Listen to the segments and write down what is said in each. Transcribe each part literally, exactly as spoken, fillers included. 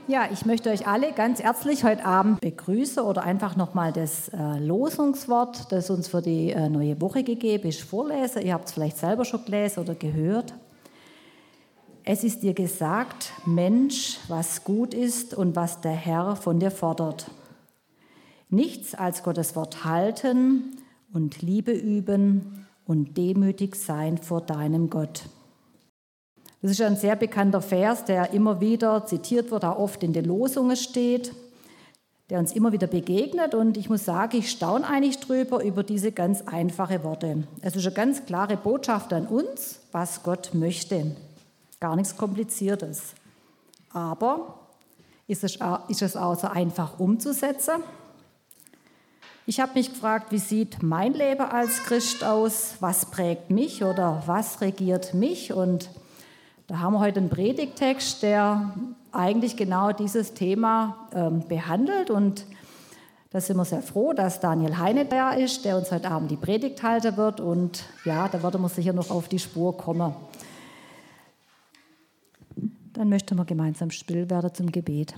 Ja, ich möchte euch alle ganz herzlich heute Abend begrüßen oder einfach nochmal das äh, Losungswort, das uns für die äh, neue Woche gegeben ist, vorlesen. Ihr habt es vielleicht selber schon gelesen oder gehört. Es ist dir gesagt, Mensch, was gut ist und was der Herr von dir fordert. Nichts als Gottes Wort halten und Liebe üben und demütig sein vor deinem Gott. Das ist ein sehr bekannter Vers, der immer wieder zitiert wird, auch oft in den Losungen steht, der uns immer wieder begegnet. Und ich muss sagen, ich staune eigentlich drüber, über diese ganz einfache Worte. Es ist eine ganz klare Botschaft an uns, was Gott möchte. Gar nichts Kompliziertes. Aber ist es, ist es auch so einfach umzusetzen? Ich habe mich gefragt, wie sieht mein Leben als Christ aus? Was prägt mich oder was regiert mich? Und da haben wir heute einen Predigttext, der eigentlich genau dieses Thema ähm, behandelt. Und da sind wir sehr froh, dass Daniel Heine da ist, der uns heute Abend die Predigt halten wird. Und ja, da werden wir sicher noch auf die Spur kommen. Dann möchten wir gemeinsam still werden zum Gebet.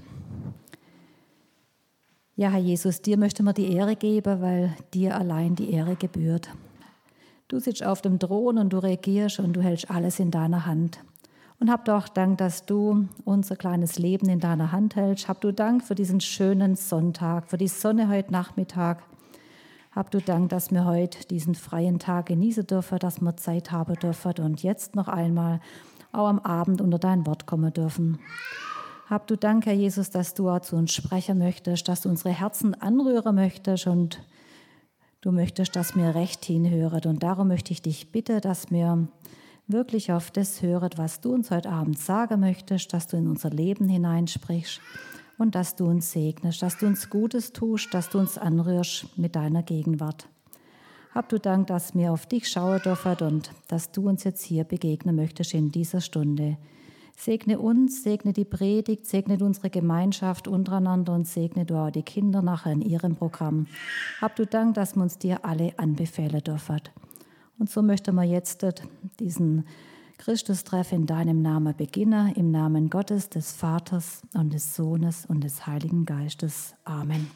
Ja, Herr Jesus, dir möchten wir die Ehre geben, weil dir allein die Ehre gebührt. Du sitzt auf dem Thron und du regierst und du hältst alles in deiner Hand. Und hab doch Dank, dass du unser kleines Leben in deiner Hand hältst. Hab du Dank für diesen schönen Sonntag, für die Sonne heute Nachmittag. Hab du Dank, dass wir heute diesen freien Tag genießen dürfen, dass wir Zeit haben dürfen und jetzt noch einmal auch am Abend unter dein Wort kommen dürfen. Hab du Dank, Herr Jesus, dass du auch zu uns sprechen möchtest, dass du unsere Herzen anrühren möchtest und du möchtest, dass wir recht hinhören. Und darum möchte ich dich bitten, dass wir wirklich auf das hören, was du uns heute Abend sagen möchtest, dass du in unser Leben hineinsprichst und dass du uns segnest, dass du uns Gutes tust, dass du uns anrührst mit deiner Gegenwart. Hab du Dank, dass wir auf dich schauen dürfen und dass du uns jetzt hier begegnen möchtest in dieser Stunde. Segne uns, segne die Predigt, segne unsere Gemeinschaft untereinander und segne du auch die Kinder nachher in ihrem Programm. Hab du Dank, dass wir uns dir alle anbefehlen dürfen. Und so möchten wir jetzt diesen Christustreff in deinem Namen beginnen, im Namen Gottes, des Vaters und des Sohnes und des Heiligen Geistes. Amen.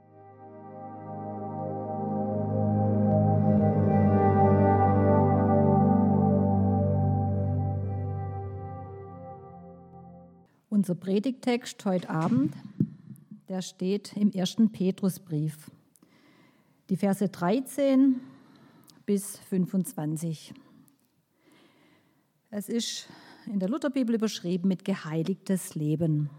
Unser Predigttext heute Abend, der steht im ersten Petrusbrief, die Verse dreizehn bis fünfundzwanzig. Es ist in der Lutherbibel überschrieben mit geheiligtes Leben.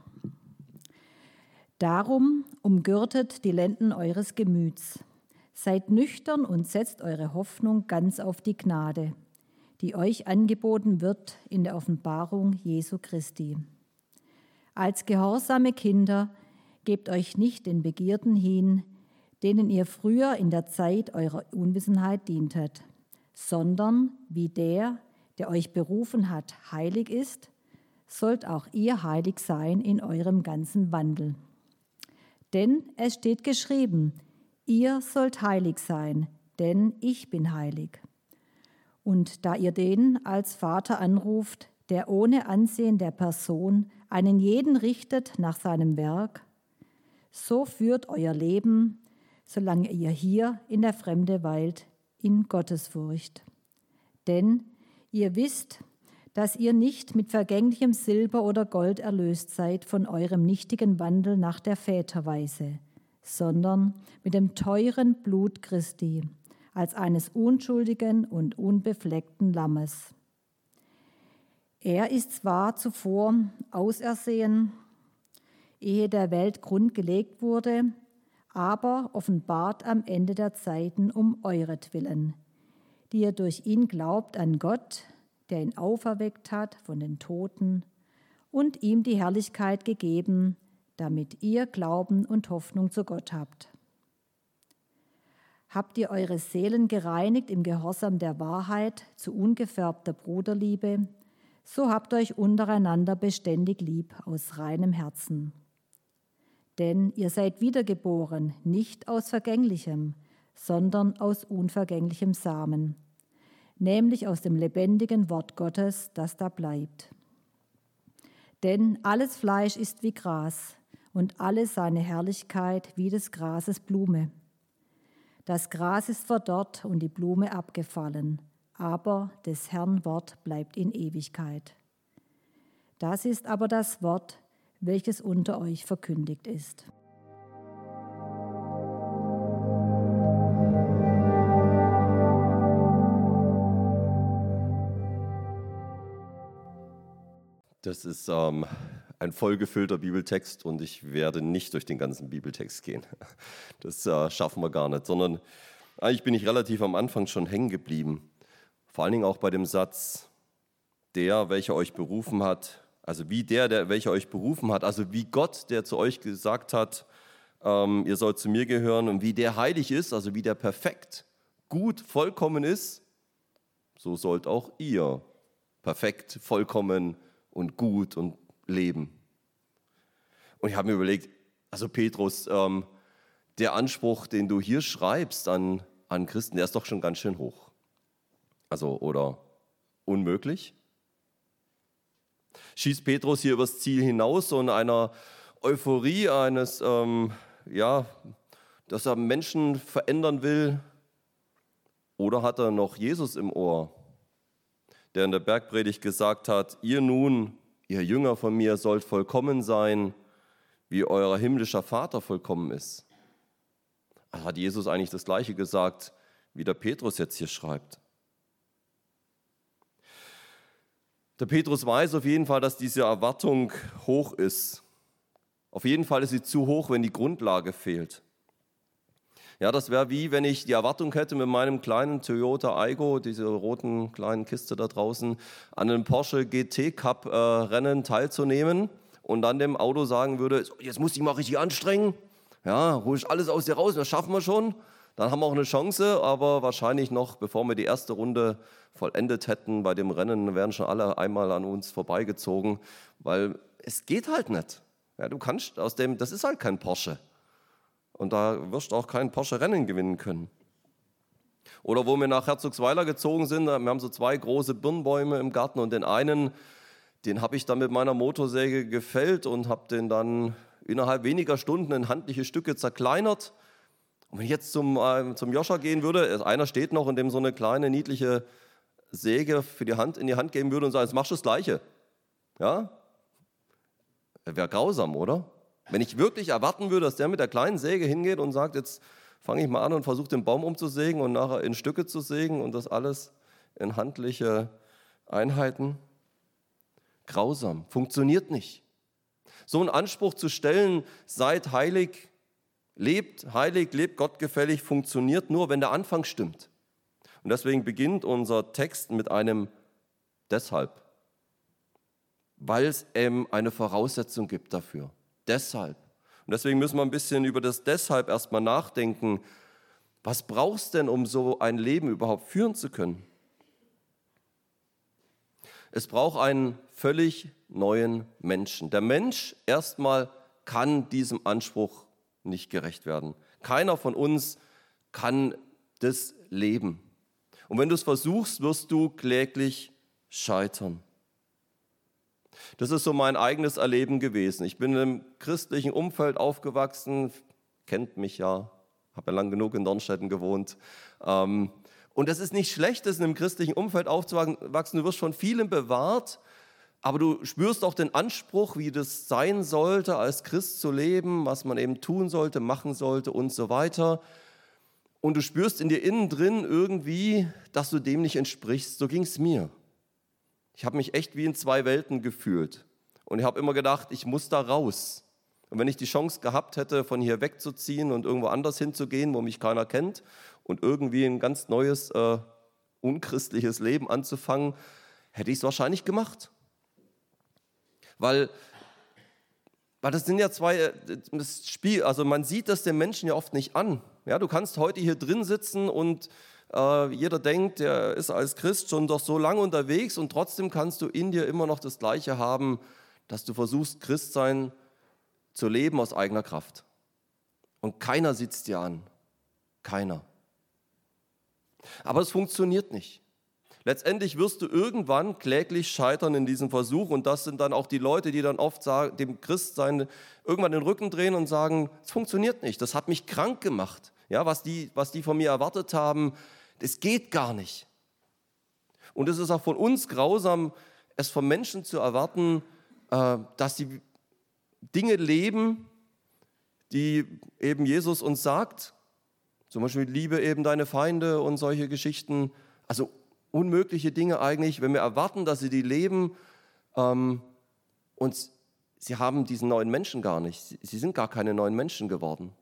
Darum umgürtet die Lenden eures Gemüts, seid nüchtern und setzt eure Hoffnung ganz auf die Gnade, die euch angeboten wird in der Offenbarung Jesu Christi. Als gehorsame Kinder gebt euch nicht den Begierden hin, denen ihr früher in der Zeit eurer Unwissenheit dientet, sondern wie der, der euch berufen hat, heilig ist, sollt auch ihr heilig sein in eurem ganzen Wandel. Denn es steht geschrieben, ihr sollt heilig sein, denn ich bin heilig. Und da ihr den als Vater anruft, der ohne Ansehen der Person einen jeden richtet nach seinem Werk, so führt euer Leben, solange ihr hier in der Fremde weilt, in Gottesfurcht. Denn ihr wisst, dass ihr nicht mit vergänglichem Silber oder Gold erlöst seid von eurem nichtigen Wandel nach der Väterweise, sondern mit dem teuren Blut Christi, als eines unschuldigen und unbefleckten Lammes. Er ist zwar zuvor ausersehen, ehe der Welt Grund gelegt wurde, aber offenbart am Ende der Zeiten um euretwillen, die ihr durch ihn glaubt an Gott, der ihn auferweckt hat von den Toten und ihm die Herrlichkeit gegeben, damit ihr Glauben und Hoffnung zu Gott habt. Habt ihr eure Seelen gereinigt im Gehorsam der Wahrheit zu ungefärbter Bruderliebe, so habt euch untereinander beständig lieb aus reinem Herzen. Denn ihr seid wiedergeboren, nicht aus Vergänglichem, sondern aus unvergänglichem Samen, nämlich aus dem lebendigen Wort Gottes, das da bleibt. Denn alles Fleisch ist wie Gras und alle seine Herrlichkeit wie des Grases Blume. Das Gras ist verdorrt und die Blume abgefallen, aber des Herrn Wort bleibt in Ewigkeit. Das ist aber das Wort, welches unter euch verkündigt ist. Das ist ähm, ein vollgefüllter Bibeltext und ich werde nicht durch den ganzen Bibeltext gehen. Das äh, schaffen wir gar nicht, sondern eigentlich bin ich relativ am Anfang schon hängen geblieben. Vor allen Dingen auch bei dem Satz, der, welcher euch berufen hat, also wie der, der, welcher euch berufen hat, also wie Gott, der zu euch gesagt hat, ähm, ihr sollt zu mir gehören und wie der heilig ist, also wie der perfekt, gut, vollkommen ist, so sollt auch ihr perfekt, vollkommen und gut und leben. Und ich habe mir überlegt, also Petrus, ähm, der Anspruch, den du hier schreibst an, an Christen, der ist doch schon ganz schön hoch. Also, oder unmöglich? Schießt Petrus hier übers Ziel hinaus, so in einer Euphorie eines, ähm, ja, dass er Menschen verändern will? Oder hat er noch Jesus im Ohr, der in der Bergpredigt gesagt hat, ihr nun, ihr Jünger von mir, sollt vollkommen sein, wie euer himmlischer Vater vollkommen ist? Also hat Jesus eigentlich das Gleiche gesagt, wie der Petrus jetzt hier schreibt? Der Petrus weiß auf jeden Fall, dass diese Erwartung hoch ist. Auf jeden Fall ist sie zu hoch, wenn die Grundlage fehlt. Ja, das wäre wie, wenn ich die Erwartung hätte, mit meinem kleinen Toyota Aygo, diese roten kleinen Kiste da draußen, an einem Porsche G T Cup äh, Rennen teilzunehmen und dann dem Auto sagen würde, jetzt muss ich mal richtig anstrengen, ja, hol ich alles aus dir raus, das schaffen wir schon. Dann haben wir auch eine Chance, aber wahrscheinlich noch, bevor wir die erste Runde vollendet hätten bei dem Rennen, wären schon alle einmal an uns vorbeigezogen, weil es geht halt nicht. Ja, du kannst aus dem, das ist halt kein Porsche. Und da wirst du auch kein Porsche-Rennen gewinnen können. Oder wo wir nach Herzogsweiler gezogen sind, wir haben so zwei große Birnbäume im Garten und den einen, den habe ich dann mit meiner Motorsäge gefällt und habe den dann innerhalb weniger Stunden in handliche Stücke zerkleinert. Und wenn ich jetzt zum, äh, zum Joscha gehen würde, einer steht noch und dem so eine kleine, niedliche Säge für die Hand in die Hand geben würde und sagt, jetzt machst du das Gleiche. Ja? Wäre grausam, oder? Wenn ich wirklich erwarten würde, dass der mit der kleinen Säge hingeht und sagt, jetzt fange ich mal an und versuche den Baum umzusägen und nachher in Stücke zu sägen und das alles in handliche Einheiten. Grausam, funktioniert nicht. So einen Anspruch zu stellen, seid heilig, lebt heilig, lebt gottgefällig, funktioniert nur, wenn der Anfang stimmt. Und deswegen beginnt unser Text mit einem deshalb, weil es eben eine Voraussetzung gibt dafür. Deshalb. Und deswegen müssen wir ein bisschen über das Deshalb erstmal nachdenken. Was brauchst du denn, um so ein Leben überhaupt führen zu können? Es braucht einen völlig neuen Menschen. Der Mensch erstmal kann diesem Anspruch nicht gerecht werden. Keiner von uns kann das leben. Und wenn du es versuchst, wirst du kläglich scheitern. Das ist so mein eigenes Erleben gewesen. Ich bin in einem christlichen Umfeld aufgewachsen, kennt mich ja, habe ja lang genug in Dornstetten gewohnt. Und das ist nicht schlecht, in einem christlichen Umfeld aufzuwachsen. Du wirst von vielem bewahrt, aber du spürst auch den Anspruch, wie das sein sollte, als Christ zu leben, was man eben tun sollte, machen sollte und so weiter. Und du spürst in dir innen drin irgendwie, dass du dem nicht entsprichst. So ging es mir. Ich habe mich echt wie in zwei Welten gefühlt und ich habe immer gedacht, ich muss da raus. Und wenn ich die Chance gehabt hätte, von hier wegzuziehen und irgendwo anders hinzugehen, wo mich keiner kennt und irgendwie ein ganz neues, äh, unchristliches Leben anzufangen, hätte ich es wahrscheinlich gemacht. Weil, weil das sind ja zwei, das Spiel, also man sieht das den Menschen ja oft nicht an. Ja, du kannst heute hier drin sitzen und Uh, jeder denkt, der ist als Christ schon doch so lange unterwegs und trotzdem kannst du in dir immer noch das Gleiche haben, dass du versuchst, Christsein zu leben aus eigener Kraft. Und keiner sieht es dir an. Keiner. Aber es funktioniert nicht. Letztendlich wirst du irgendwann kläglich scheitern in diesem Versuch und das sind dann auch die Leute, die dann oft sagen, dem Christ sein, irgendwann den Rücken drehen und sagen, es funktioniert nicht, das hat mich krank gemacht. Ja, was die, was die von mir erwartet haben, das geht gar nicht. Und es ist auch von uns grausam, es von Menschen zu erwarten, äh, dass sie Dinge leben, die eben Jesus uns sagt, zum Beispiel liebe eben deine Feinde und solche Geschichten, also unmögliche Dinge eigentlich, wenn wir erwarten, dass sie die leben ähm, und sie haben diesen neuen Menschen gar nicht. Sie, sie sind gar keine neuen Menschen geworden.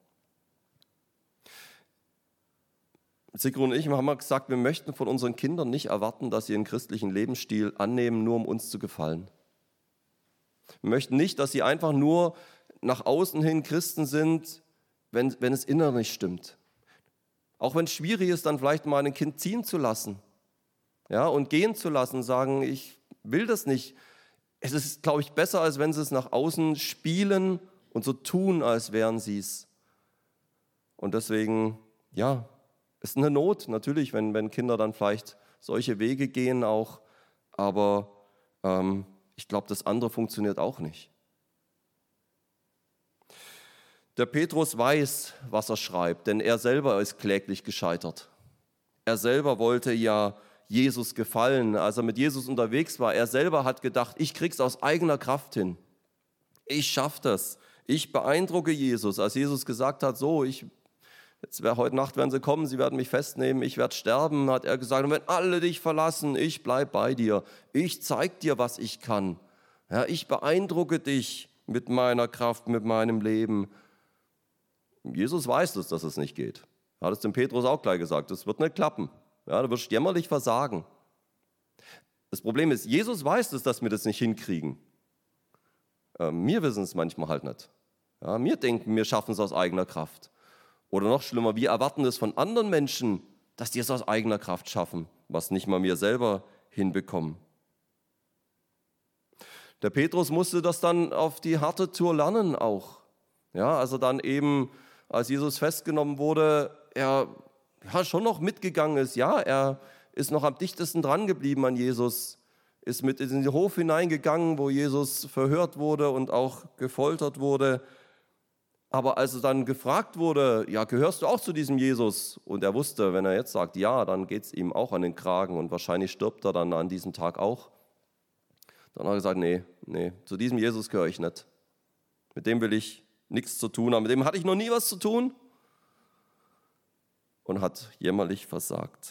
Sigrun und ich haben mal gesagt, wir möchten von unseren Kindern nicht erwarten, dass sie einen christlichen Lebensstil annehmen, nur um uns zu gefallen. Wir möchten nicht, dass sie einfach nur nach außen hin Christen sind, wenn, wenn es innerlich stimmt. Auch wenn es schwierig ist, dann vielleicht mal ein Kind ziehen zu lassen. Ja, und gehen zu lassen, sagen, ich will das nicht. Es ist, glaube ich, besser, als wenn sie es nach außen spielen und so tun, als wären sie es. Und deswegen, ja, ist eine Not, natürlich, wenn, wenn Kinder dann vielleicht solche Wege gehen auch, aber ähm, ich glaube, das andere funktioniert auch nicht. Der Petrus weiß, was er schreibt, denn er selber ist kläglich gescheitert. Er selber wollte ja Jesus gefallen, als er mit Jesus unterwegs war. Er selber hat gedacht, ich krieg's aus eigener Kraft hin. Ich schaffe das. Ich beeindrucke Jesus. Als Jesus gesagt hat, so, ich, jetzt wär, heute Nacht werden sie kommen, sie werden mich festnehmen, ich werde sterben, hat er gesagt, und wenn alle dich verlassen, ich bleib bei dir. Ich zeig dir, was ich kann. Ja, ich beeindrucke dich mit meiner Kraft, mit meinem Leben. Jesus weiß es, dass es nicht geht. Er hat es dem Petrus auch gleich gesagt, das wird nicht klappen. Ja, du wirst jämmerlich versagen. Das Problem ist, Jesus weiß es, dass wir das nicht hinkriegen. Äh, wir wissen es manchmal halt nicht. Ja, wir denken, wir schaffen es aus eigener Kraft. Oder noch schlimmer, wir erwarten es von anderen Menschen, dass die es aus eigener Kraft schaffen, was nicht mal wir selber hinbekommen. Der Petrus musste das dann auf die harte Tour lernen auch. Ja, also dann eben, als Jesus festgenommen wurde, er ja, schon noch mitgegangen ist. Ja, er ist noch am dichtesten dran geblieben an Jesus, ist mit in den Hof hineingegangen, wo Jesus verhört wurde und auch gefoltert wurde. Aber als er dann gefragt wurde, ja, gehörst du auch zu diesem Jesus? Und er wusste, wenn er jetzt sagt, ja, dann geht es ihm auch an den Kragen und wahrscheinlich stirbt er dann an diesem Tag auch. Dann hat er gesagt, nee, nee, zu diesem Jesus gehöre ich nicht. Mit dem will ich nichts zu tun haben. Mit dem hatte ich noch nie was zu tun. Und hat jämmerlich versagt.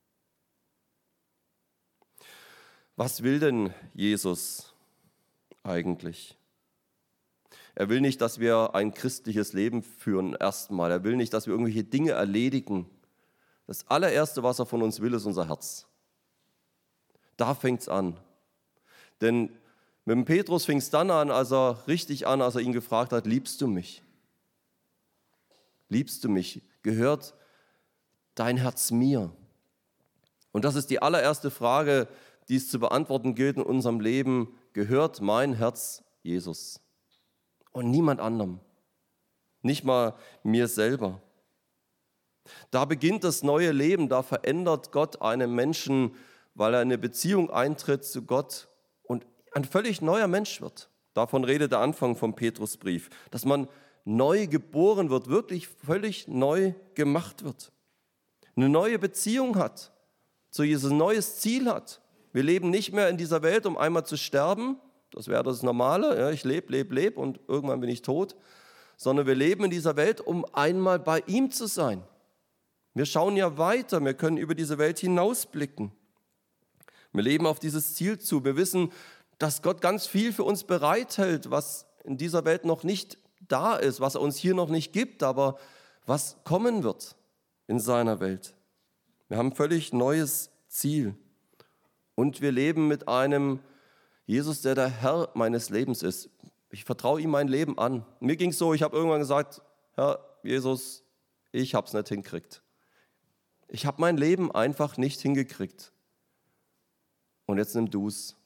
Was will denn Jesus eigentlich? Er will nicht, dass wir ein christliches Leben führen erstmal. Er will nicht, dass wir irgendwelche Dinge erledigen. Das allererste, was er von uns will, ist unser Herz. Da fängt es an. Denn mit dem Petrus fing es dann an, als er richtig an, als er ihn gefragt hat, liebst du mich? Liebst du mich? Gehört dein Herz mir? Und das ist die allererste Frage, die es zu beantworten gilt in unserem Leben. Gehört mein Herz Jesus? Und niemand anderem. Nicht mal mir selber. Da beginnt das neue Leben, da verändert Gott einen Menschen, weil er in eine Beziehung eintritt zu Gott und ein völlig neuer Mensch wird. Davon redet der Anfang vom Petrusbrief, dass man neu geboren wird, wirklich völlig neu gemacht wird. Eine neue Beziehung hat, zu Jesus ein neues Ziel hat. Wir leben nicht mehr in dieser Welt, um einmal zu sterben, das wäre das Normale, ja, ich lebe, lebe, lebe und irgendwann bin ich tot, sondern wir leben in dieser Welt, um einmal bei ihm zu sein. Wir schauen ja weiter, wir können über diese Welt hinausblicken. Wir leben auf dieses Ziel zu, wir wissen, dass Gott ganz viel für uns bereithält, was in dieser Welt noch nicht da ist, was er uns hier noch nicht gibt, aber was kommen wird in seiner Welt. Wir haben ein völlig neues Ziel und wir leben mit einem Jesus, der der Herr meines Lebens ist. Ich vertraue ihm mein Leben an. Mir ging es so, ich habe irgendwann gesagt, Herr Jesus, ich habe es nicht hingekriegt. Ich habe mein Leben einfach nicht hingekriegt. Und jetzt nimm du es.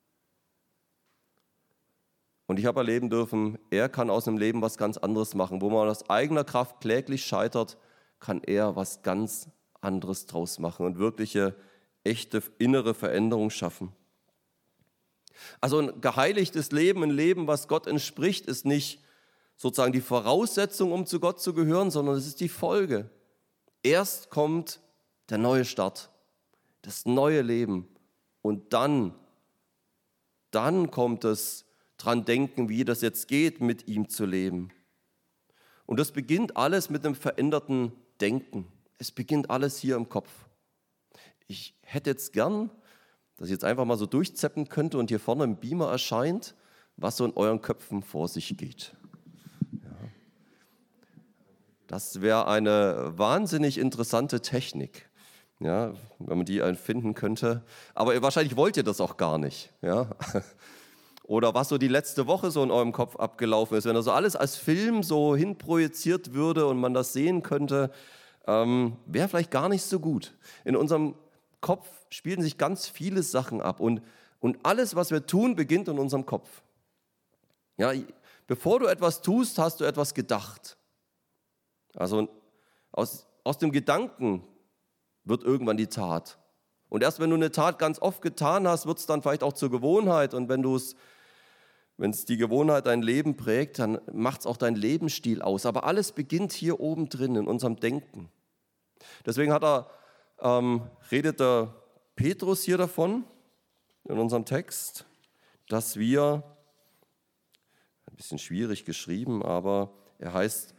Und ich habe erleben dürfen, er kann aus dem Leben was ganz anderes machen. Wo man aus eigener Kraft kläglich scheitert, kann er was ganz anderes draus machen und wirkliche echte innere Veränderung schaffen. Also ein geheiligtes Leben, ein Leben, was Gott entspricht, ist nicht sozusagen die Voraussetzung, um zu Gott zu gehören, sondern es ist die Folge. Erst kommt der neue Start, das neue Leben und dann, dann kommt es dran denken, wie das jetzt geht, mit ihm zu leben. Und das beginnt alles mit einem veränderten Denken. Es beginnt alles hier im Kopf. Ich hätte jetzt gern, dass ich jetzt einfach mal so durchzeppen könnte und hier vorne im Beamer erscheint, was so in euren Köpfen vor sich geht. Ja. Das wäre eine wahnsinnig interessante Technik, ja, wenn man die finden könnte. Aber wahrscheinlich wollt ihr das auch gar nicht. Ja. Oder was so die letzte Woche so in eurem Kopf abgelaufen ist. Wenn das so alles als Film so hinprojiziert würde und man das sehen könnte, ähm, wäre vielleicht gar nicht so gut. In unserem Kopf spielen sich ganz viele Sachen ab und, und alles, was wir tun, beginnt in unserem Kopf. Ja, bevor du etwas tust, hast du etwas gedacht. Also aus, aus dem Gedanken wird irgendwann die Tat. Und erst wenn du eine Tat ganz oft getan hast, wird es dann vielleicht auch zur Gewohnheit. Und wenn du es, wenn es die Gewohnheit dein Leben prägt, dann macht es auch deinen Lebensstil aus. Aber alles beginnt hier oben drin in unserem Denken. Deswegen hat er Ähm, redet der Petrus hier davon, in unserem Text, dass wir, ein bisschen schwierig geschrieben, aber er heißt,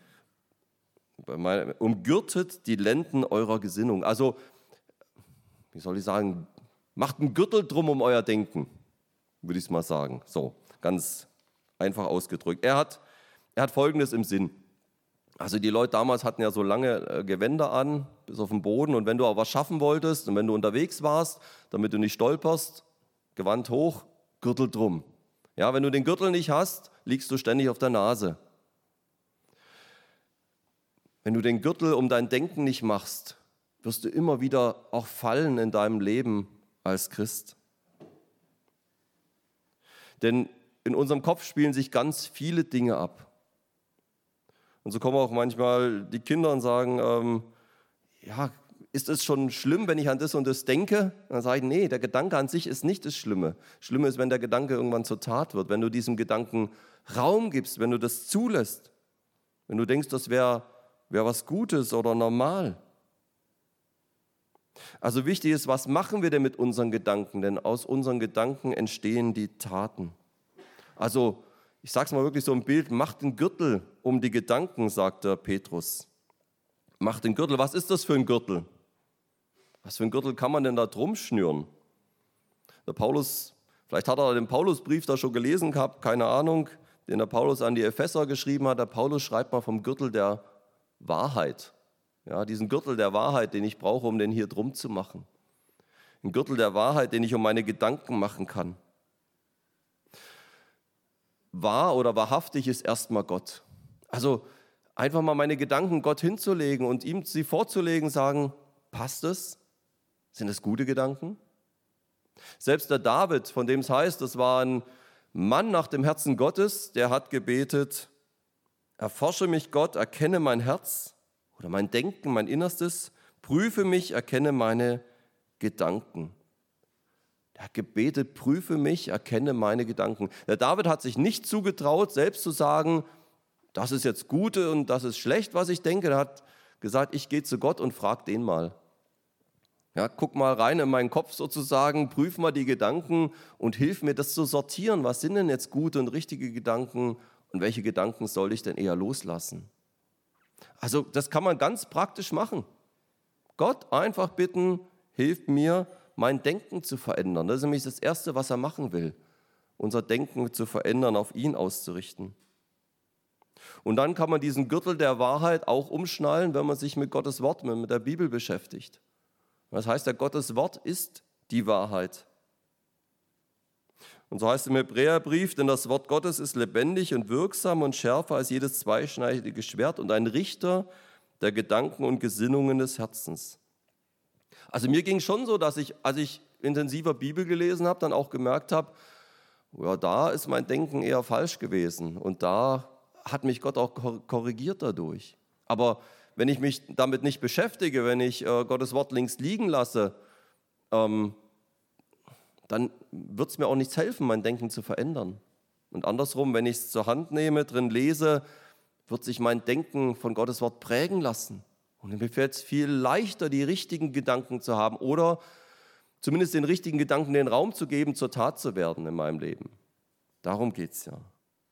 umgürtet die Lenden eurer Gesinnung. Also, wie soll ich sagen, macht einen Gürtel drum um euer Denken, würde ich es mal sagen. So, ganz einfach ausgedrückt. Er hat, er hat Folgendes im Sinn. Also die Leute damals hatten ja so lange Gewänder an, bis auf den Boden. Und wenn du auch was schaffen wolltest und wenn du unterwegs warst, damit du nicht stolperst, Gewand hoch, Gürtel drum. Ja, wenn du den Gürtel nicht hast, liegst du ständig auf der Nase. Wenn du den Gürtel um dein Denken nicht machst, wirst du immer wieder auch fallen in deinem Leben als Christ. Denn in unserem Kopf spielen sich ganz viele Dinge ab. Und so kommen auch manchmal die Kinder und sagen, ähm, ja, ist es schon schlimm, wenn ich an das und das denke? Dann sage ich, nee, der Gedanke an sich ist nicht das Schlimme. Schlimm ist, wenn der Gedanke irgendwann zur Tat wird, wenn du diesem Gedanken Raum gibst, wenn du das zulässt, wenn du denkst, das wäre wär was Gutes oder normal. Also wichtig ist, was machen wir denn mit unseren Gedanken? Denn aus unseren Gedanken entstehen die Taten. Also ich sage es mal wirklich so im Bild, macht den Gürtel um die Gedanken, sagt der Petrus. Macht den Gürtel. Was ist das für ein Gürtel? Was für ein Gürtel kann man denn da drum schnüren? Der Paulus, vielleicht hat er den Paulusbrief da schon gelesen gehabt, keine Ahnung, den der Paulus an die Epheser geschrieben hat. Der Paulus schreibt mal vom Gürtel der Wahrheit. Ja, diesen Gürtel der Wahrheit, den ich brauche, um den hier drum zu machen. Ein Gürtel der Wahrheit, den ich um meine Gedanken machen kann. Wahr oder wahrhaftig ist erstmal Gott. Also einfach mal meine Gedanken Gott hinzulegen und ihm sie vorzulegen, sagen, passt es? Sind es gute Gedanken? Selbst der David, von dem es heißt, das war ein Mann nach dem Herzen Gottes, der hat gebetet, erforsche mich Gott, erkenne mein Herz oder mein Denken, mein Innerstes, prüfe mich, erkenne meine Gedanken. Er hat gebetet, prüfe mich, erkenne meine Gedanken. Der David hat sich nicht zugetraut, selbst zu sagen, das ist jetzt gut und das ist schlecht, was ich denke. Er hat gesagt, ich gehe zu Gott und frage den mal. Ja, guck mal rein in meinen Kopf sozusagen, prüf mal die Gedanken und hilf mir, das zu sortieren. Was sind denn jetzt gute und richtige Gedanken und welche Gedanken soll ich denn eher loslassen? Also das kann man ganz praktisch machen. Gott einfach bitten, hilf mir, mein Denken zu verändern. Das ist nämlich das Erste, was er machen will. Unser Denken zu verändern, auf ihn auszurichten. Und dann kann man diesen Gürtel der Wahrheit auch umschnallen, wenn man sich mit Gottes Wort, mit der Bibel beschäftigt. Das heißt, der Gottes Wort ist die Wahrheit. Und so heißt es im Hebräerbrief, denn das Wort Gottes ist lebendig und wirksam und schärfer als jedes zweischneidige Schwert und ein Richter der Gedanken und Gesinnungen des Herzens. Also mir ging schon so, dass ich, als ich intensiver Bibel gelesen habe, dann auch gemerkt habe, ja, da ist mein Denken eher falsch gewesen und da hat mich Gott auch korrigiert dadurch. Aber wenn ich mich damit nicht beschäftige, wenn ich äh, Gottes Wort links liegen lasse, ähm, dann wird es mir auch nichts helfen, mein Denken zu verändern. Und andersrum, wenn ich es zur Hand nehme, drin lese, wird sich mein Denken von Gottes Wort prägen lassen. Und mir fällt es viel leichter, die richtigen Gedanken zu haben oder zumindest den richtigen Gedanken den Raum zu geben, zur Tat zu werden in meinem Leben. Darum geht es ja.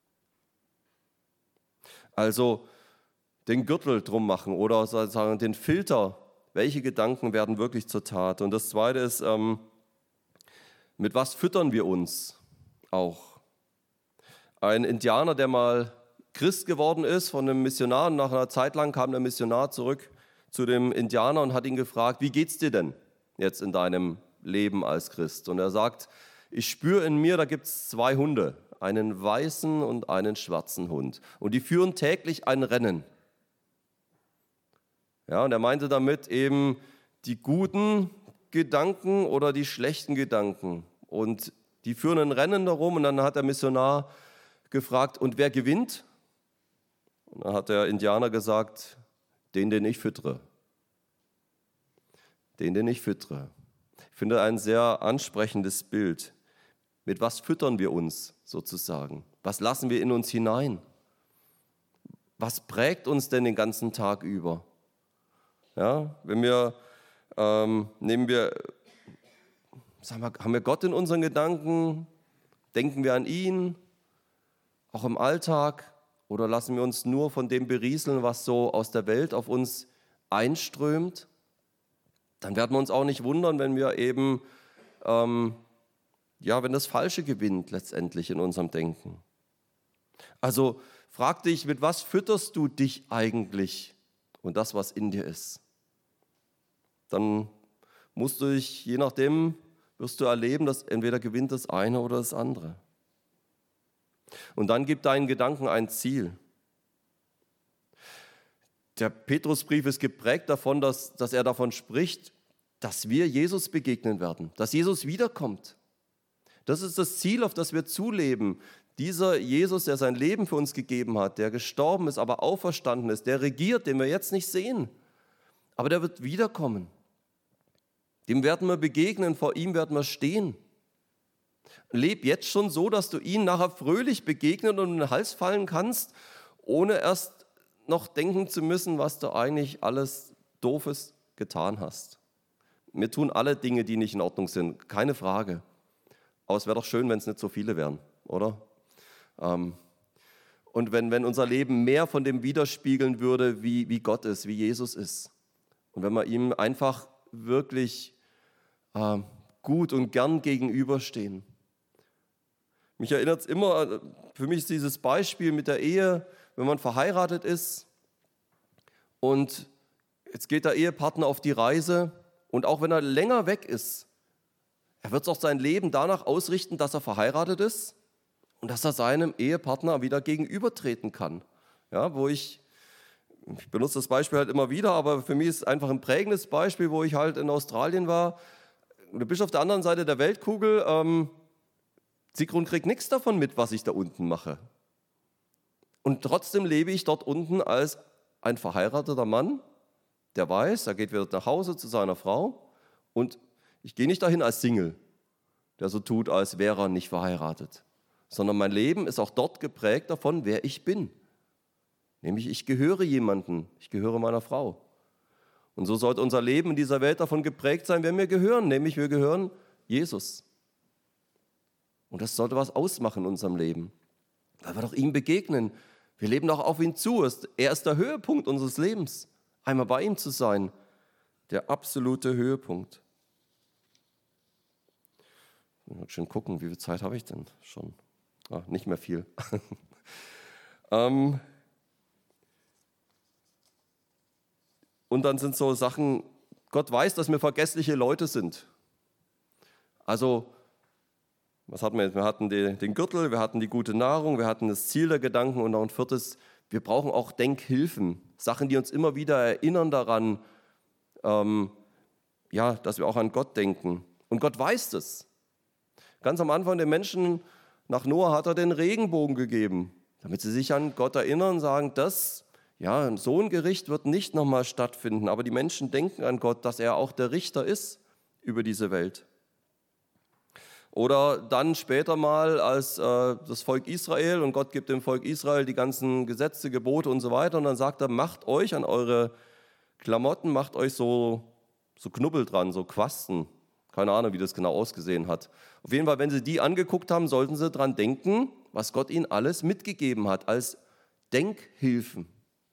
Also den Gürtel drum machen oder sozusagen den Filter, welche Gedanken werden wirklich zur Tat. Und das Zweite ist, ähm, mit was füttern wir uns auch? Ein Indianer, der mal Christ geworden ist von einem Missionar, und nach einer Zeit lang kam der Missionar zurück zu dem Indianer und hat ihn gefragt, wie geht's dir denn jetzt in deinem Leben als Christ? Und er sagt, ich spüre in mir, da gibt es zwei Hunde, einen weißen und einen schwarzen Hund. Und die führen täglich ein Rennen. Ja, und er meinte damit eben die guten Gedanken oder die schlechten Gedanken. Und die führen ein Rennen darum und dann hat der Missionar gefragt, und wer gewinnt? Und dann hat der Indianer gesagt, den, den ich füttere. Den, den ich füttere. Ich finde ein sehr ansprechendes Bild. Mit was füttern wir uns sozusagen? Was lassen wir in uns hinein? Was prägt uns denn den ganzen Tag über? Ja, wenn wir, ähm, nehmen wir, sagen wir, haben wir Gott in unseren Gedanken? Denken wir an ihn? Auch im Alltag? Oder lassen wir uns nur von dem berieseln, was so aus der Welt auf uns einströmt? Dann werden wir uns auch nicht wundern, wenn wir eben, ähm, ja, wenn das Falsche gewinnt letztendlich in unserem Denken. Also frag dich, mit was fütterst du dich eigentlich und das, was in dir ist? Dann musst du dich, je nachdem, wirst du erleben, dass entweder gewinnt das eine oder das andere. Und dann gib deinen Gedanken ein Ziel. Der Petrusbrief ist geprägt davon, dass, dass er davon spricht, dass wir Jesus begegnen werden, dass Jesus wiederkommt. Das ist das Ziel, auf das wir zuleben. Dieser Jesus, der sein Leben für uns gegeben hat, der gestorben ist, aber auferstanden ist, der regiert, den wir jetzt nicht sehen, aber der wird wiederkommen. Dem werden wir begegnen, vor ihm werden wir stehen. Leb jetzt schon so, dass du ihn nachher fröhlich begegnen und in den Hals fallen kannst, ohne erst noch denken zu müssen, was du eigentlich alles Doofes getan hast. Wir tun alle Dinge, die nicht in Ordnung sind, keine Frage. Aber es wäre doch schön, wenn es nicht so viele wären, oder? Ähm, und wenn, wenn unser Leben mehr von dem widerspiegeln würde, wie, wie Gott ist, wie Jesus ist. Und wenn wir ihm einfach wirklich äh, gut und gern gegenüberstehen. Mich erinnert es immer, für mich ist dieses Beispiel mit der Ehe, wenn man verheiratet ist und jetzt geht der Ehepartner auf die Reise und auch wenn er länger weg ist, er wird auch sein Leben danach ausrichten, dass er verheiratet ist und dass er seinem Ehepartner wieder gegenübertreten kann. Ja, wo ich, ich benutze das Beispiel halt immer wieder, aber für mich ist es einfach ein prägendes Beispiel, wo ich halt in Australien war. Du bist auf der anderen Seite der Weltkugel, ähm, Sigrun kriegt nichts davon mit, was ich da unten mache. Und trotzdem lebe ich dort unten als ein verheirateter Mann, der weiß, er geht wieder nach Hause zu seiner Frau und ich gehe nicht dahin als Single, der so tut, als wäre er nicht verheiratet, sondern mein Leben ist auch dort geprägt davon, wer ich bin. Nämlich ich gehöre jemandem, ich gehöre meiner Frau. Und so sollte unser Leben in dieser Welt davon geprägt sein, wer wir gehören, nämlich wir gehören Jesus. Und das sollte was ausmachen in unserem Leben, weil wir doch ihm begegnen. Wir leben doch auf ihn zu. Er ist der Höhepunkt unseres Lebens. Einmal bei ihm zu sein, der absolute Höhepunkt. Ich muss schon gucken, wie viel Zeit habe ich denn schon? Ah, nicht mehr viel. ähm Und dann sind so Sachen, Gott weiß, dass wir vergessliche Leute sind. Also, was hatten wir jetzt? Wir hatten die, den Gürtel, wir hatten die gute Nahrung, wir hatten das Ziel der Gedanken und noch ein viertes, wir brauchen auch Denkhilfen, Sachen, die uns immer wieder erinnern daran, ähm, ja, dass wir auch an Gott denken. Und Gott weiß das. Ganz am Anfang den Menschen nach Noah hat er den Regenbogen gegeben, damit sie sich an Gott erinnern und sagen, das, ja, so ein Gericht wird nicht nochmal stattfinden, aber die Menschen denken an Gott, dass er auch der Richter ist über diese Welt. Oder dann später mal als äh, das Volk Israel, und Gott gibt dem Volk Israel die ganzen Gesetze, Gebote und so weiter, und dann sagt er, macht euch an eure Klamotten, macht euch so, so Knubbel dran, so Quasten. Keine Ahnung, wie das genau ausgesehen hat. Auf jeden Fall, wenn sie die angeguckt haben, sollten sie dran denken, was Gott ihnen alles mitgegeben hat als Denkhilfen.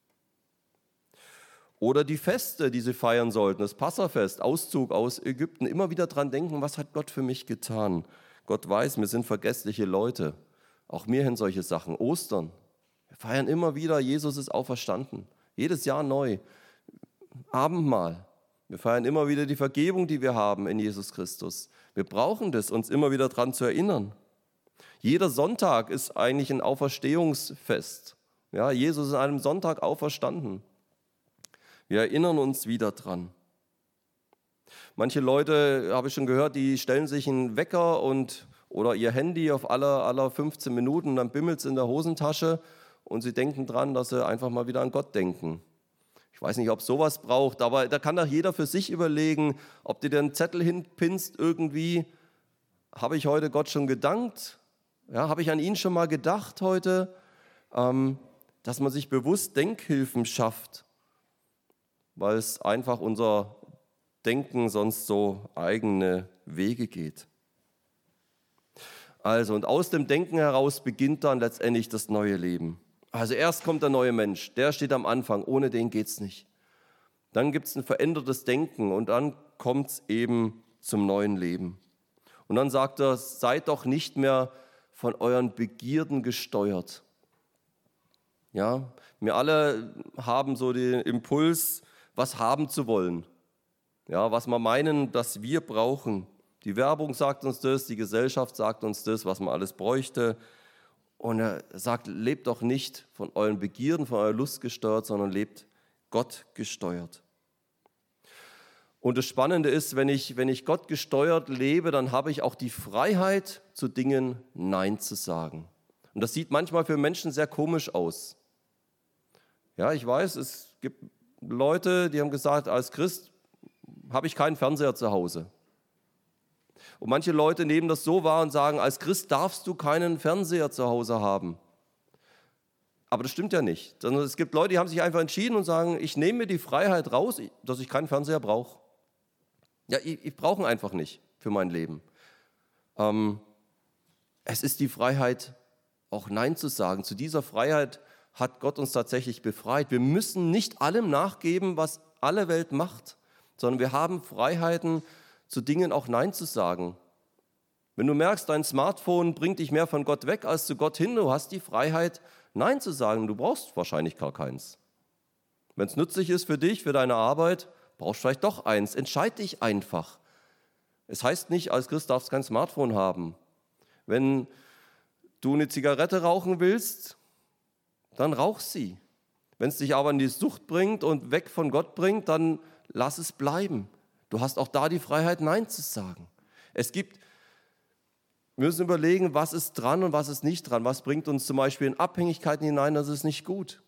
Oder die Feste, die sie feiern sollten, das Passafest, Auszug aus Ägypten, immer wieder dran denken, was hat Gott für mich getan? Gott weiß, wir sind vergessliche Leute. Auch mir hin solche Sachen. Ostern, wir feiern immer wieder, Jesus ist auferstanden. Jedes Jahr neu. Abendmahl, wir feiern immer wieder die Vergebung, die wir haben in Jesus Christus. Wir brauchen das, uns immer wieder daran zu erinnern. Jeder Sonntag ist eigentlich ein Auferstehungsfest. Ja, Jesus ist an einem Sonntag auferstanden. Wir erinnern uns wieder dran. Manche Leute, habe ich schon gehört, die stellen sich einen Wecker und, oder ihr Handy auf alle, alle fünfzehn Minuten, dann bimmelt es in der Hosentasche und sie denken dran, dass sie einfach mal wieder an Gott denken. Ich weiß nicht, ob es sowas braucht, aber da kann doch jeder für sich überlegen, ob du dir einen Zettel hinpinst irgendwie. Habe ich heute Gott schon gedankt? Ja, habe ich an ihn schon mal gedacht heute? Ähm, dass man sich bewusst Denkhilfen schafft, weil es einfach unser Denken sonst so eigene Wege geht. Also, und aus dem Denken heraus beginnt dann letztendlich das neue Leben. Also erst kommt der neue Mensch, der steht am Anfang, ohne den geht es nicht. Dann gibt es ein verändertes Denken und dann kommt es eben zum neuen Leben. Und dann sagt er, seid doch nicht mehr von euren Begierden gesteuert. Ja, wir alle haben so den Impuls, was haben zu wollen. Ja, was wir meinen, dass wir brauchen. Die Werbung sagt uns das, die Gesellschaft sagt uns das, was man alles bräuchte. Und er sagt, lebt doch nicht von euren Begierden, von eurer Lust gesteuert, sondern lebt Gott gesteuert. Und das Spannende ist, wenn ich, wenn ich Gott gesteuert lebe, dann habe ich auch die Freiheit, zu Dingen Nein zu sagen. Und das sieht manchmal für Menschen sehr komisch aus. Ja, ich weiß, es gibt Leute, die haben gesagt, als Christ habe ich keinen Fernseher zu Hause. Und manche Leute nehmen das so wahr und sagen, als Christ darfst du keinen Fernseher zu Hause haben. Aber das stimmt ja nicht. Sondern es gibt Leute, die haben sich einfach entschieden und sagen, ich nehme mir die Freiheit raus, dass ich keinen Fernseher brauche. Ja, ich, ich brauche ihn einfach nicht für mein Leben. Ähm, es ist die Freiheit, auch Nein zu sagen. Zu dieser Freiheit hat Gott uns tatsächlich befreit. Wir müssen nicht allem nachgeben, was alle Welt macht, sondern wir haben Freiheiten, zu Dingen auch Nein zu sagen. Wenn du merkst, dein Smartphone bringt dich mehr von Gott weg als zu Gott hin, du hast die Freiheit, Nein zu sagen. Du brauchst wahrscheinlich gar keins. Wenn es nützlich ist für dich, für deine Arbeit, brauchst du vielleicht doch eins. Entscheid dich einfach. Es heißt nicht, als Christ darfst du kein Smartphone haben. Wenn du eine Zigarette rauchen willst, dann rauch sie. Wenn es dich aber in die Sucht bringt und weg von Gott bringt, dann lass es bleiben. Du hast auch da die Freiheit, Nein zu sagen. Es gibt, wir müssen überlegen, was ist dran und was ist nicht dran. Was bringt uns zum Beispiel in Abhängigkeiten hinein, das ist nicht gut.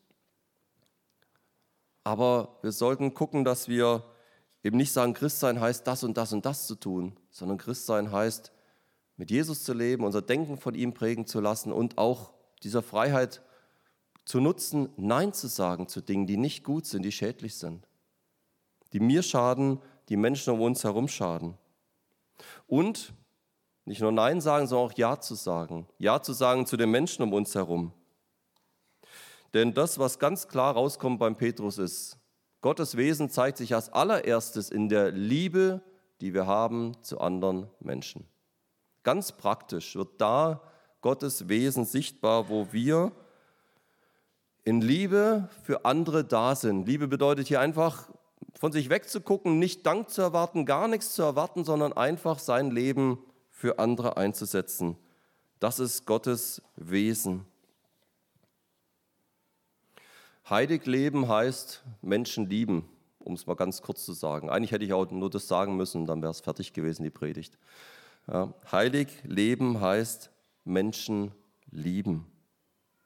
Aber wir sollten gucken, dass wir eben nicht sagen, Christsein heißt das und das und das zu tun, sondern Christsein heißt, mit Jesus zu leben, unser Denken von ihm prägen zu lassen und auch dieser Freiheit zu nutzen, Nein zu sagen zu Dingen, die nicht gut sind, die schädlich sind, die mir schaden, die Menschen um uns herum schaden. Und nicht nur Nein sagen, sondern auch Ja zu sagen. Ja zu sagen zu den Menschen um uns herum. Denn das, was ganz klar rauskommt beim Petrus ist, Gottes Wesen zeigt sich als allererstes in der Liebe, die wir haben zu anderen Menschen. Ganz praktisch wird da Gottes Wesen sichtbar, wo wir in Liebe für andere da sind. Liebe bedeutet hier einfach, von sich wegzugucken, nicht Dank zu erwarten, gar nichts zu erwarten, sondern einfach sein Leben für andere einzusetzen. Das ist Gottes Wesen. Heilig leben heißt Menschen lieben, um es mal ganz kurz zu sagen. Eigentlich hätte ich auch nur das sagen müssen, dann wäre es fertig gewesen, die Predigt. Ja, heilig leben heißt Menschen lieben.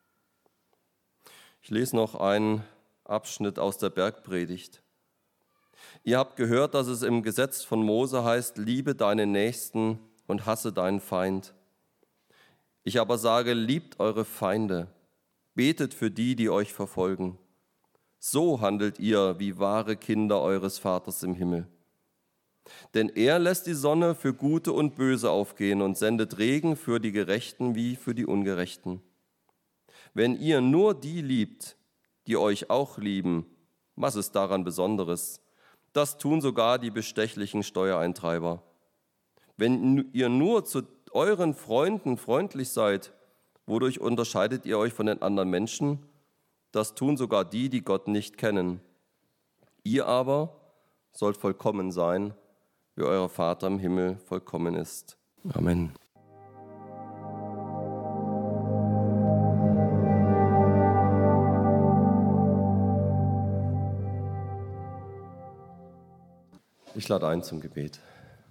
Ich lese noch einen Abschnitt aus der Bergpredigt. Ihr habt gehört, dass es im Gesetz von Mose heißt, liebe deinen Nächsten und hasse deinen Feind. Ich aber sage, liebt eure Feinde, betet für die, die euch verfolgen. So handelt ihr wie wahre Kinder eures Vaters im Himmel. Denn er lässt die Sonne für Gute und Böse aufgehen und sendet Regen für die Gerechten wie für die Ungerechten. Wenn ihr nur die liebt, die euch auch lieben, was ist daran Besonderes? Das tun sogar die bestechlichen Steuereintreiber. Wenn ihr nur zu euren Freunden freundlich seid, wodurch unterscheidet ihr euch von den anderen Menschen? Das tun sogar die, die Gott nicht kennen. Ihr aber sollt vollkommen sein, wie euer Vater im Himmel vollkommen ist. Amen. Ich lade ein zum Gebet.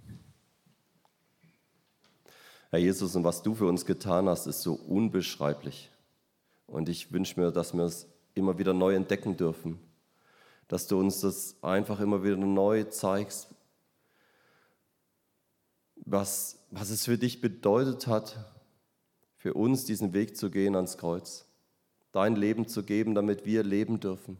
Herr Jesus, und was du für uns getan hast, ist so unbeschreiblich. Und ich wünsche mir, dass wir es immer wieder neu entdecken dürfen. Dass du uns das einfach immer wieder neu zeigst, was, was es für dich bedeutet hat, für uns diesen Weg zu gehen ans Kreuz. Dein Leben zu geben, damit wir leben dürfen.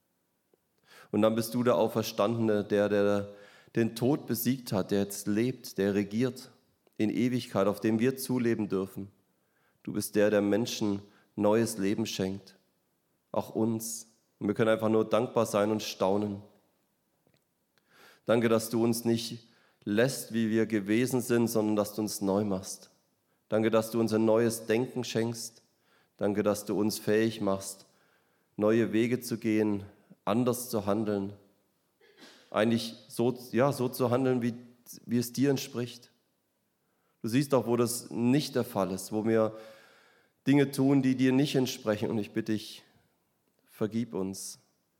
Und dann bist du der Auferstandene, der, der den Tod besiegt hat, der jetzt lebt, der regiert in Ewigkeit, auf dem wir zuleben dürfen. Du bist der, der Menschen neues Leben schenkt, auch uns. Und wir können einfach nur dankbar sein und staunen. Danke, dass du uns nicht lässt, wie wir gewesen sind, sondern dass du uns neu machst. Danke, dass du uns ein neues Denken schenkst. Danke, dass du uns fähig machst, neue Wege zu gehen, anders zu handeln. Eigentlich so, ja, so zu handeln, wie, wie es dir entspricht. Du siehst auch, wo das nicht der Fall ist, wo wir Dinge tun, die dir nicht entsprechen. Und ich bitte dich, vergib uns.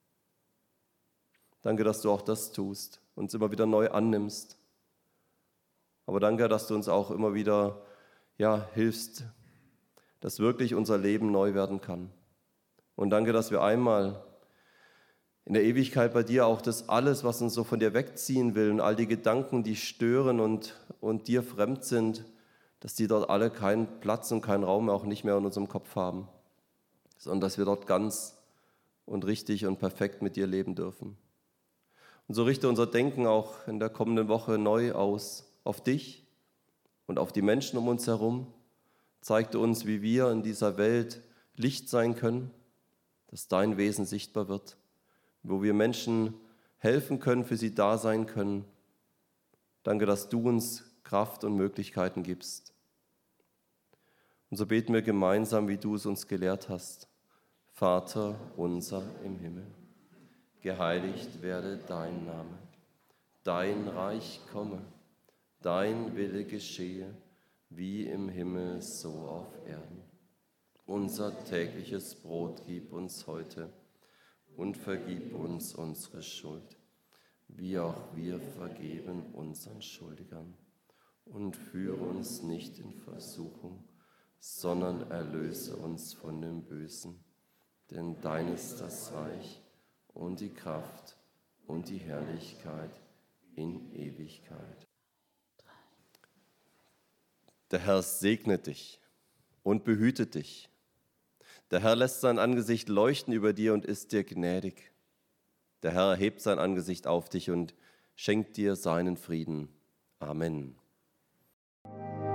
Danke, dass du auch das tust, uns immer wieder neu annimmst. Aber danke, dass du uns auch immer wieder ja, hilfst, dass wirklich unser Leben neu werden kann. Und danke, dass wir einmal in der Ewigkeit bei dir auch das alles, was uns so von dir wegziehen will und all die Gedanken, die stören und, und dir fremd sind, dass die dort alle keinen Platz und keinen Raum auch nicht mehr in unserem Kopf haben, sondern dass wir dort ganz und richtig und perfekt mit dir leben dürfen. Und so richte unser Denken auch in der kommenden Woche neu aus auf dich und auf die Menschen um uns herum. Zeigte uns, wie wir in dieser Welt Licht sein können, dass dein Wesen sichtbar wird, wo wir Menschen helfen können, für sie da sein können. Danke, dass du uns Kraft und Möglichkeiten gibst. Und so beten wir gemeinsam, wie du es uns gelehrt hast. Vater unser im Himmel, geheiligt werde dein Name, dein Reich komme, dein Wille geschehe, wie im Himmel, so auf Erden. Unser tägliches Brot gib uns heute und vergib uns unsere Schuld, wie auch wir vergeben unseren Schuldigern. Und führe uns nicht in Versuchung, sondern erlöse uns von dem Bösen. Denn dein ist das Reich und die Kraft und die Herrlichkeit in Ewigkeit. Der Herr segne dich und behüte dich. Der Herr lässt sein Angesicht leuchten über dir und ist dir gnädig. Der Herr erhebt sein Angesicht auf dich und schenkt dir seinen Frieden. Amen.